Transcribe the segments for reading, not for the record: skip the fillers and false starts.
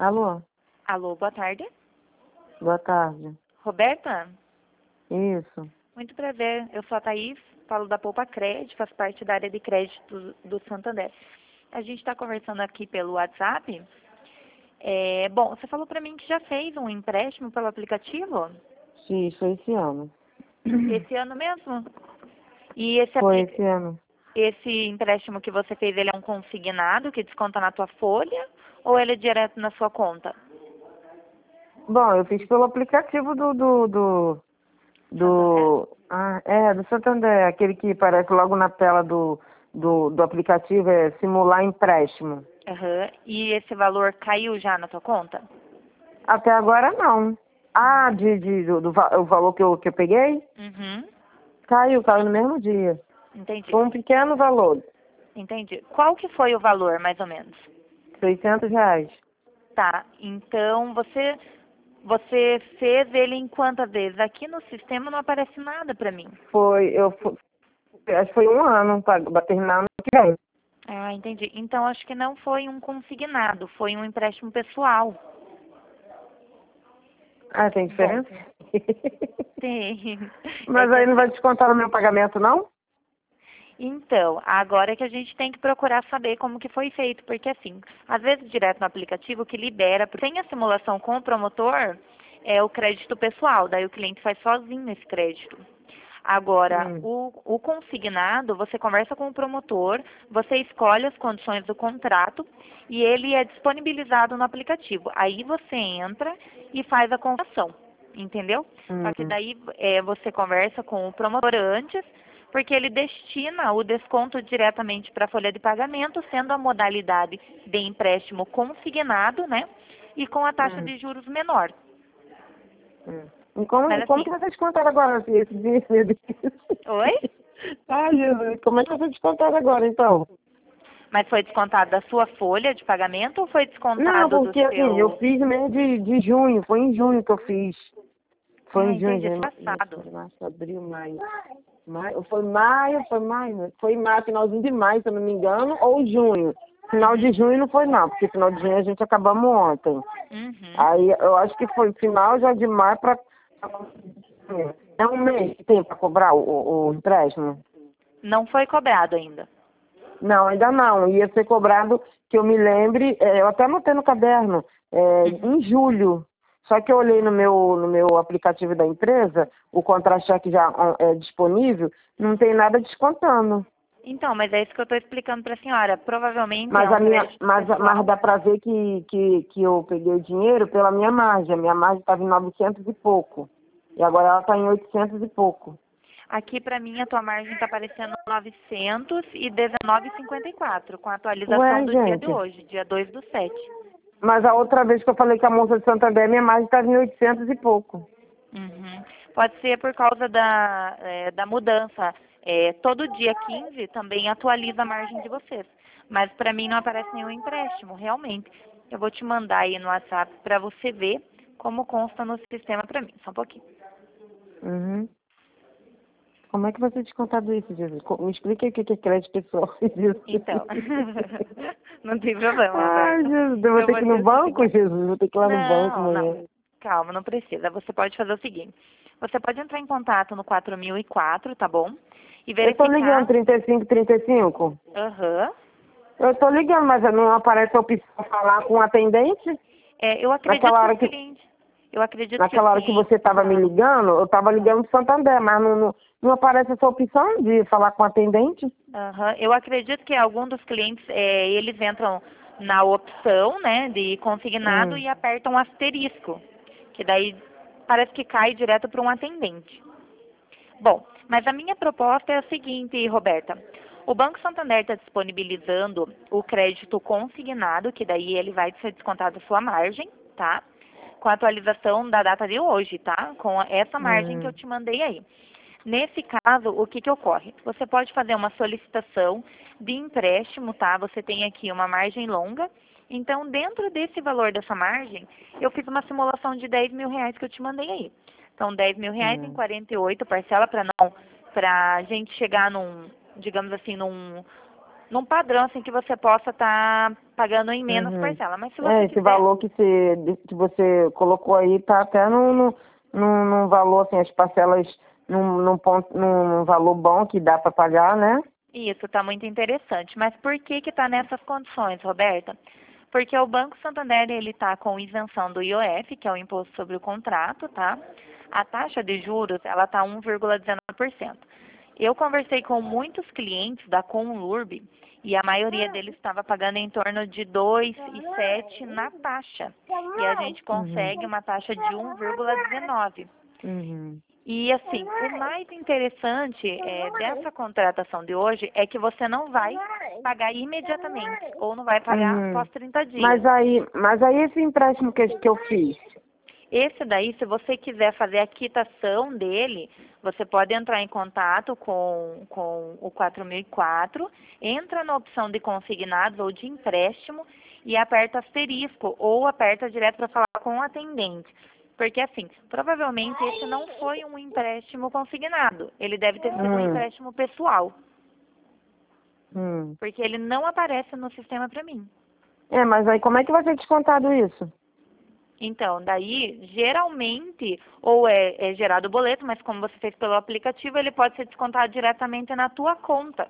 Alô, Alô, boa tarde. boa tarde. Roberta, Isso. muito prazer. Eu sou a Thaís, falo da Poupa Crédito, faço parte da área de crédito do Santander. A gente está conversando aqui pelo WhatsApp. Bom, você falou para mim que já fez um empréstimo pelo aplicativo? Sim, foi esse ano. Esse ano mesmo? E esse, Foi esse ano. esse empréstimo que você fez, ele é um consignado que desconta na tua folha ou ele é direto na sua conta? Bom, eu fiz pelo aplicativo Santander? do Santander, aquele que aparece logo na tela do aplicativo, é simular empréstimo. Aham. E esse valor caiu já na tua conta? Até agora não. O valor que eu peguei? Uhum. Caiu no mesmo dia. Entendi. Foi um pequeno valor, Entendi. Qual que foi o valor, mais ou menos? R$ 600. Tá, então você fez ele em quantas vezes? Aqui no sistema não aparece nada pra mim. Acho que foi um ano, para terminar ano que vem. Ah, entendi. Então acho que não foi um consignado, foi um empréstimo pessoal. Ah, tem Bom, diferença? tem. É Mas que aí não vai assim, descontar no meu pagamento, não? então, agora é que a gente tem que procurar saber como que foi feito, porque assim, às vezes direto no aplicativo que libera, sem a simulação com o promotor, é o crédito pessoal, daí o cliente faz sozinho esse crédito. Agora, Hum, o consignado, você conversa com o promotor, você escolhe as condições do contrato e ele é disponibilizado no aplicativo. Aí você entra e faz a conversão, entendeu? Só que hum, daí você conversa com o promotor antes, porque ele destina o desconto diretamente para a folha de pagamento, sendo a modalidade de empréstimo consignado, né? E com a taxa hum, de juros menor. hum. E como, Mas como que assim, vai ser descontado agora esse dinheiro? Meu Deus? oi? Ai, Jesus, como é que vai ser descontado agora, então? Mas foi descontado da sua folha de pagamento ou foi Não, descontado do porque assim, eu seu... fiz no mês de junho, foi em junho que eu fiz. Foi Ah, em junho, entendi, junho, passado. março, abril, maio. Foi maio, finalzinho de maio, se eu não me engano, ou junho. Final Uhum. de junho não foi não, porque final de junho a gente acabamos ontem. Uhum. Aí eu acho que foi final já de maio para. É um mês que tem para cobrar o empréstimo? Não foi cobrado ainda. Não, ainda não. Ia ser cobrado, que eu me lembre, eu até anotei no caderno, Uhum. em julho. Só que eu olhei no meu aplicativo da empresa, o contra-cheque já é disponível, não tem nada descontando. Então, mas é isso que eu estou explicando para a senhora. Provavelmente é Mas um crédito mas pessoal. dá para ver que eu peguei o dinheiro pela minha margem. A minha margem estava em 900 e pouco. E agora ela está em 800 e pouco. Aqui para mim a tua margem está aparecendo 919,54, com a atualização Ué, do dia de gente. hoje, dia 2/7. Mas a outra vez que eu falei com a moça de Santander, minha margem estava em 800 e pouco. Uhum. Pode ser por causa da mudança. Todo dia 15 também atualiza a margem de vocês. Mas para mim não aparece nenhum empréstimo, realmente. Eu vou te mandar aí no WhatsApp para você ver como consta no sistema para mim. Só um pouquinho. Uhum. Como é que vai ser descontado isso, Jesus? Me explica aí o que é crédito pessoal, Jesus. Então, não tem problema, Ai, Roberta. Jesus, eu vou Eu ter vou que ir no dizer o seguinte. banco, Jesus? Vou ter que ir lá no banco Não, não. amanhã. Calma, não precisa. Você pode fazer o seguinte. Você pode entrar em contato no 4004, tá bom? E Eu tô ligando, verificar. 3535. Aham. Eu tô ligando, mas não aparece a opção de falar com o atendente? Eu acredito Naquela que hora os que, clientes, eu acredito que os naquela hora que clientes você estava me ligando, eu estava ligando do Santander, mas não aparece essa opção de falar com o atendente? aham, eu acredito que algum dos clientes, eles entram na opção, né, de consignado Hum, e apertam asterisco, que daí parece que cai direto para um atendente. Bom, mas a minha proposta é a seguinte, Roberta. O Banco Santander está disponibilizando o crédito consignado, que daí ele vai ser descontado da sua margem, tá? Com a atualização da data de hoje, tá? Com essa margem que eu hum, te mandei aí. Nesse caso, o que ocorre? Você pode fazer uma solicitação de empréstimo, tá? Você tem aqui uma margem longa. Então, dentro desse valor dessa margem, eu fiz uma simulação de R$ 10.000 que eu te mandei aí. Então, R$ 10.000 em hum, 48 parcela para a gente chegar digamos assim, num padrão assim que você possa estar pagando em menos parcela. Mas se você esse quiser, valor que você colocou aí tá até num valor, assim, as parcelas num valor bom que dá para pagar, né? isso está muito interessante. Mas por que está nessas condições, Roberta? Porque o Banco Santander ele está com isenção do IOF, que é o imposto sobre o contrato, tá? A taxa de juros ela está 1,19%. Eu conversei com muitos clientes da Conlurb e a maioria deles estava pagando em torno de 2,7 na taxa. E a gente consegue uma taxa de 1,19. E assim, o mais interessante dessa contratação de hoje é que você não vai pagar imediatamente ou não vai pagar após 30 dias. Mas aí esse empréstimo que eu fiz. Esse daí, se você quiser fazer a quitação dele, você pode entrar em contato com o 4004, entra na opção de consignados ou de empréstimo e aperta asterisco ou aperta direto para falar com o atendente. Porque assim, provavelmente esse não foi um empréstimo consignado, ele deve ter sido um empréstimo pessoal. Porque ele não aparece no sistema para mim. Mas aí como é que vai ser descontado isso? Então, daí, geralmente, ou é gerado o boleto, mas como você fez pelo aplicativo, ele pode ser descontado diretamente na tua conta.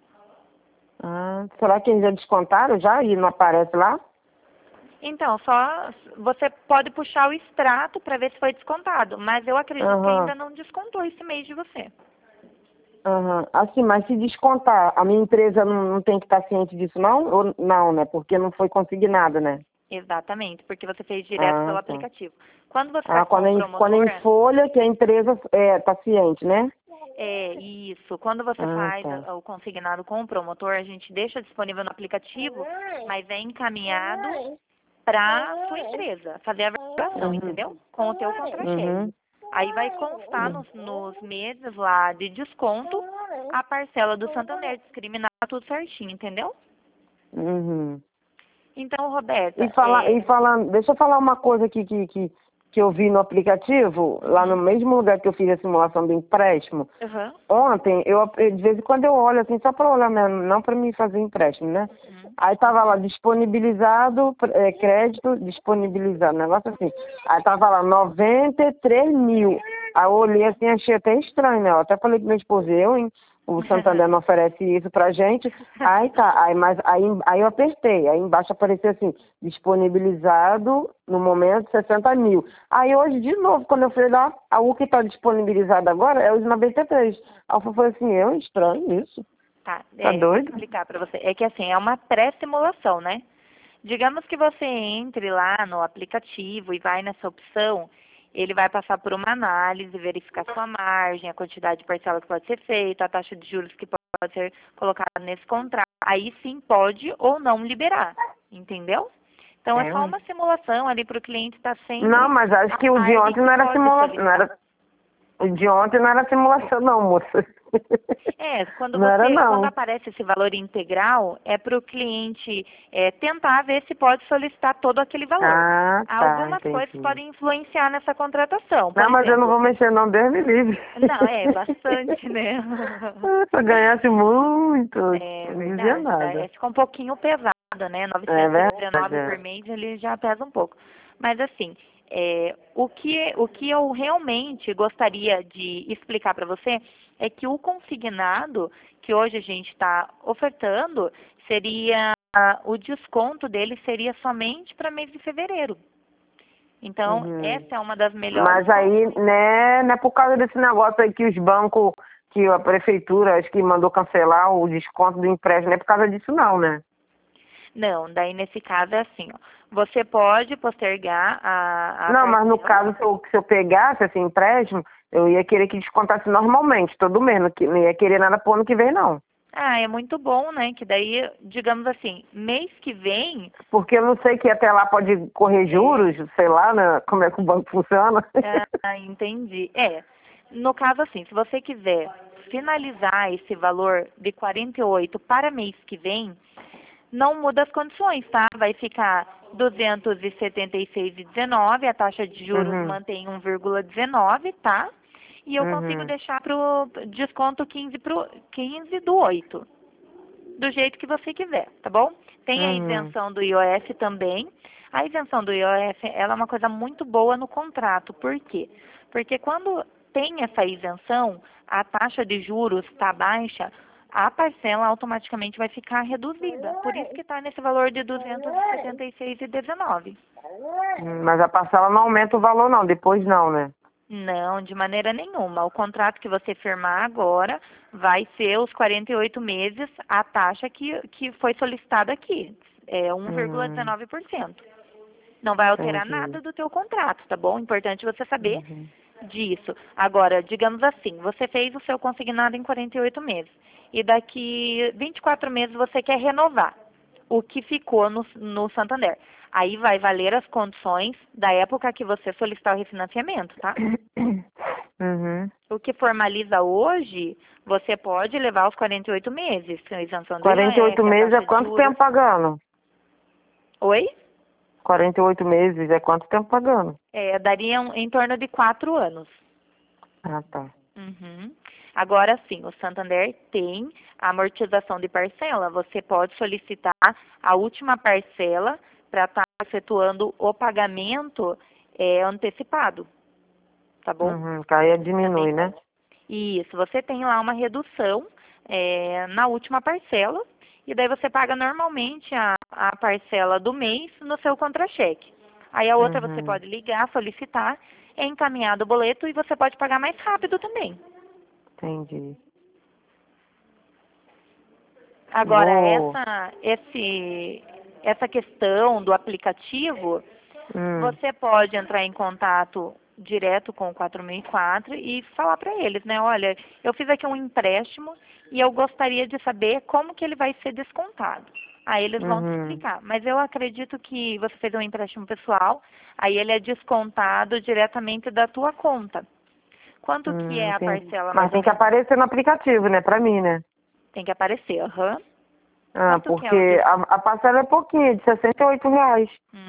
Será que eles já descontaram já e não aparece lá? Então, só você pode puxar o extrato para ver se foi descontado, mas eu acredito que ainda não descontou esse mês de você. Assim, mas se descontar, a minha empresa não tem que estar ciente disso não? Ou não, né? Porque não foi consignado, né? Exatamente, porque você fez direto pelo aplicativo. Quando você está com quando o promotor... Quando em folha que a empresa está ciente, né? Isso. Quando você faz o consignado com o promotor, a gente deixa disponível no aplicativo, mas é encaminhado para a sua empresa fazer a verificação, entendeu? Com o teu contra-cheque. Aí vai constar nos meses lá de desconto a parcela do Santander, discriminar tudo certinho, entendeu? Então, Roberta... deixa eu falar uma coisa aqui que eu vi no aplicativo, lá no mesmo lugar que eu fiz a simulação do empréstimo. Ontem, de vez em quando eu olho assim, só para olhar mesmo, não para me fazer empréstimo, né? Aí tava lá, disponibilizado, crédito disponibilizado, negócio assim. Aí tava lá, 93 mil. Aí eu olhei assim, achei até estranho, né? Eu até falei pro meu esposo, o Santander não oferece isso pra gente. Aí tá, aí eu apertei, aí embaixo apareceu assim, disponibilizado no momento 60 mil. Aí hoje, de novo, quando eu fui lá, o que tá disponibilizado agora é os 93. Aí eu falei assim, estranho isso. Tá doido? Vou explicar pra você. É que assim, é uma pré-simulação, né? Digamos que você entre lá no aplicativo e vai nessa opção, ele vai passar por uma análise, verificar sua margem, a quantidade de parcela que pode ser feita, a taxa de juros que pode ser colocada nesse contrato. Aí sim pode ou não liberar, entendeu? Então é só uma simulação ali para o cliente estar sempre... Não, mas acho que o de ontem não era simulação, o de ontem não era simulação não, moça. Quando aparece esse valor integral, é para o cliente tentar ver se pode solicitar todo aquele valor. Algumas coisas podem influenciar nessa contratação. Não, mas eu não vou mexer não, Deus me livre. Não, bastante, né? Se eu ganhasse muito, não dizia nada. Fica um pouquinho pesado, né? 919 por mês, ele já pesa um pouco. Mas assim... o que eu realmente gostaria de explicar para você é que o consignado que hoje a gente está ofertando seria, o desconto dele seria somente para mês de fevereiro. Então, essa é uma das melhores... Mas aí, né, não é por causa desse negócio aí que os bancos, que a prefeitura, acho que mandou cancelar o desconto do empréstimo, não é por causa disso não, né? Não, daí nesse caso é assim, ó. Você pode postergar a Não, mas no caso, se eu pegasse esse empréstimo, eu ia querer que descontasse normalmente, todo mês, não ia querer nada pro ano que vem, não. É muito bom, né? Que daí, digamos assim, mês que vem... Porque eu não sei que até lá pode correr juros, sei lá, né? Como é que o banco funciona. Entendi. No caso assim, se você quiser finalizar esse valor de 48 para mês que vem... Não muda as condições, tá? Vai ficar 276,19, a taxa de juros mantém 1,19, tá? E eu consigo deixar pro desconto 15 do 8. do jeito que você quiser, tá bom? Tem a isenção do IOF também. A isenção do IOF, ela é uma coisa muito boa no contrato. Por quê? Porque quando tem essa isenção, a taxa de juros está baixa, a parcela automaticamente vai ficar reduzida. Por isso que está nesse valor de R$ 276,19. Mas a parcela não aumenta o valor não, depois não, né? Não, de maneira nenhuma. O contrato que você firmar agora vai ser os 48 meses, a taxa que foi solicitada aqui. É 1,19%. Não vai alterar nada do teu contrato, tá bom? Importante você saber disso. Agora, digamos assim, você fez o seu consignado em 48 meses. E daqui 24 meses você quer renovar o que ficou no Santander. Aí vai valer as condições da época que você solicitar o refinanciamento, tá? O que formaliza hoje, você pode levar os 48 meses. A isenção do 48 IOF, a meses taxa é de quanto juros. tempo pagando? Oi? 48 meses é quanto tempo pagando? Daria em torno de 4 anos. Ah, tá. Agora sim, o Santander tem a amortização de parcela. Você pode solicitar a última parcela para estar efetuando o pagamento antecipado, tá bom? Que aí diminui, né? Isso, você tem lá uma redução na última parcela e daí você paga normalmente a parcela do mês no seu contra-cheque. Aí a outra você pode ligar, solicitar, é encaminhado o boleto e você pode pagar mais rápido também. Entendi. Agora, essa questão do aplicativo, você pode entrar em contato direto com o 4004 e falar para eles, né? Olha, eu fiz aqui um empréstimo e eu gostaria de saber como que ele vai ser descontado. Aí eles vão te explicar. Mas eu acredito que você fez um empréstimo pessoal, aí ele é descontado diretamente da tua conta. Quanto que é a parcela? Mas tem que aparecer no aplicativo, né? Pra mim, né? Tem que aparecer, Porque a parcela é pouquinho, de R$ 68.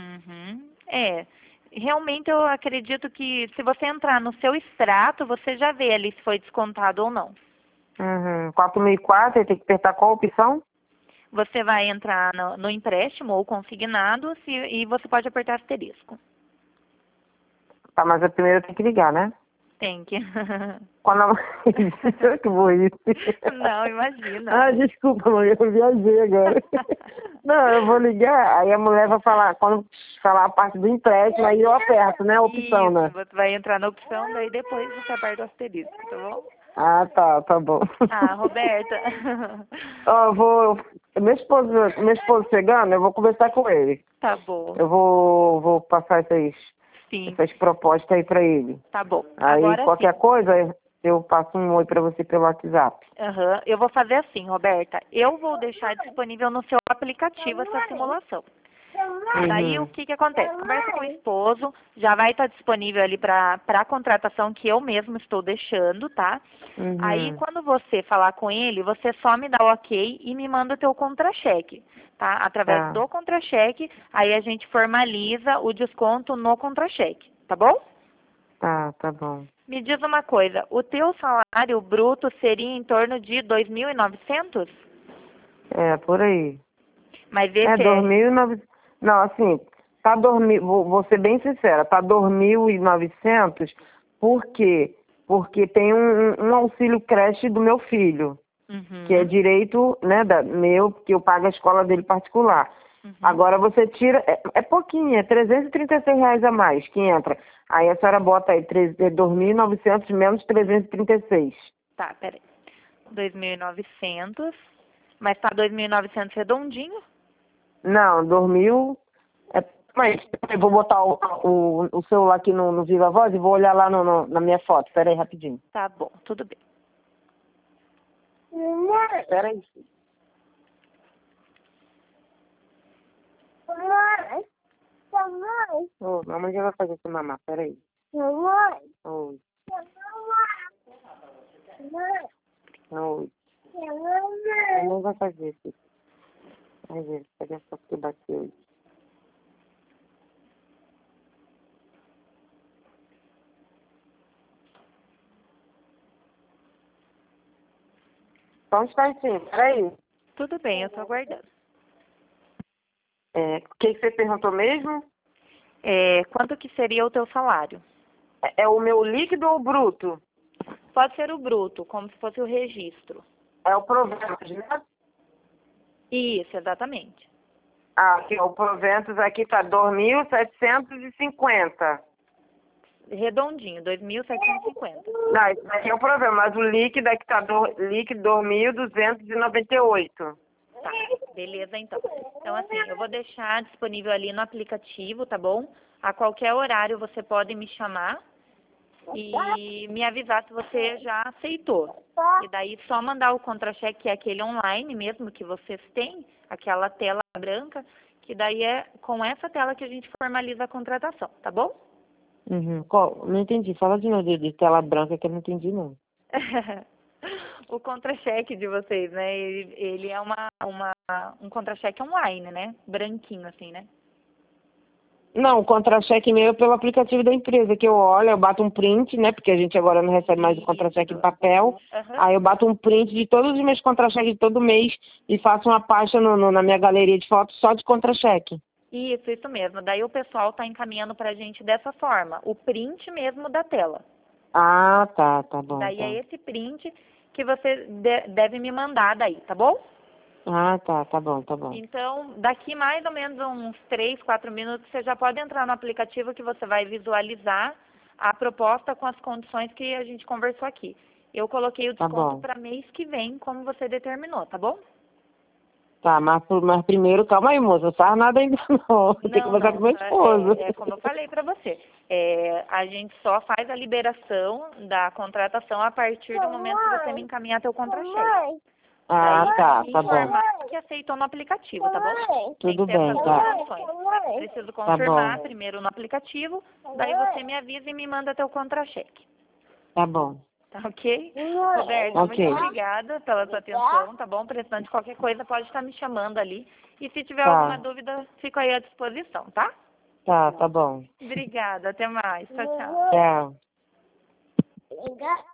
Realmente eu acredito que se você entrar no seu extrato, você já vê ali se foi descontado ou não. 4004, tem que apertar qual opção? Você vai entrar no empréstimo ou consignado e você pode apertar asterisco. Tá, mas primeiro eu tenho que ligar, né? Tem que. Que burrice. Não, imagina. Desculpa, mãe, eu viajei agora. Não, eu vou ligar, aí a mulher vai falar, quando falar a parte do empréstimo, aí eu aperto, né? A opção, né? Você vai entrar na opção, daí depois você aperta o asterisco, tá bom? Tá bom. Roberta. Meu esposo chegando, eu vou conversar com ele. Tá bom. Eu vou passar essas propostas aí pra ele. Tá bom. Aí Agora, qualquer coisa, eu passo um oi pra você pelo WhatsApp. Eu vou fazer assim, Roberta. Eu vou deixar disponível no seu aplicativo essa simulação. Daí o que acontece? Conversa com o esposo, já vai estar disponível ali para a contratação que eu mesmo estou deixando, tá? Aí quando você falar com ele, você só me dá o ok e me manda o teu contra-cheque, tá? Através do contra-cheque, aí a gente formaliza o desconto no contra-cheque, tá bom? Tá bom. Me diz uma coisa, o teu salário bruto seria em torno de 2.900? Por aí. Mas esse 2.900. Não, assim, vou ser bem sincera, tá 2.900, por quê? Porque tem um auxílio creche do meu filho, que é direito, né, meu, que eu pago a escola dele particular. Agora você tira, é pouquinho, é R$ 336 a mais que entra. Aí a senhora bota aí 2.900 menos 336. Tá, peraí. 2.900, mas tá 2.900 redondinho? Não, 2.000. Mas eu vou botar o celular aqui no Viva Voz e vou olhar lá na minha foto. Espera aí rapidinho. Tá bom, tudo bem. Espera aí. Mamãe já vai fazer esse mamar, espera aí. Oi. Oi. Mamãe vai fazer isso. Vai ver, pega a foto que bateu aí. Só um instantinho, peraí. Tudo bem, eu estou aguardando. O que você perguntou mesmo? Quanto que seria o teu salário? É o meu líquido ou o bruto? Pode ser o bruto, como se fosse o registro. É o Proventos, né? Isso, exatamente. Aqui, o Proventos aqui tá 2.750. Redondinho, 2.750. Não, isso daqui é o problema, mas o líquido aqui tá líquido 2.298. Tá, beleza então. Então assim, eu vou deixar disponível ali no aplicativo, tá bom? A qualquer horário você pode me chamar e me avisar se você já aceitou. E daí só mandar o contra-cheque, que é aquele online mesmo que vocês têm, aquela tela branca, que daí é com essa tela que a gente formaliza a contratação, tá bom? Uhum. Não entendi. Fala de novo de tela branca que eu não entendi, não. O contra-cheque de vocês, né? Ele é um contra-cheque online, né? Branquinho, assim, né? Não, o contra-cheque meu é pelo aplicativo da empresa, que eu olho, eu bato um print, né? Porque a gente agora não recebe mais o contra-cheque em papel. Uhum. Aí eu bato um print de todos os meus contra-cheques de todo mês e faço uma pasta na minha galeria de fotos só de contra-cheque. Isso mesmo. Daí o pessoal tá encaminhando pra gente dessa forma, o print mesmo da tela. Ah, tá bom. Daí Tá. é esse print que você deve me mandar daí, tá bom? Ah, tá bom. Então, daqui mais ou menos uns 3, 4 minutos, você já pode entrar no aplicativo que você vai visualizar a proposta com as condições que a gente conversou aqui. Eu coloquei o desconto para mês que vem, como você determinou, tá bom? Tá, mas primeiro, calma aí, moça, não faz nada ainda não. Tem que conversar com meu esposo. É como eu falei para você. A gente só faz a liberação da contratação a partir do momento que você me encaminhar teu contra-cheque. Ah, tá bom. Informar que aceitou no aplicativo, tá bom? Tudo bem, tá. Preciso confirmar primeiro no aplicativo, daí você me avisa e me manda teu contra-cheque. Tá bom. Tá ok? Roberta, muito obrigada pela sua atenção, tá bom? Precisando de qualquer coisa, pode estar me chamando ali. E se tiver alguma dúvida, fico aí à disposição, tá? Tá bom. Obrigada, até mais. Tchau, tchau. Tchau.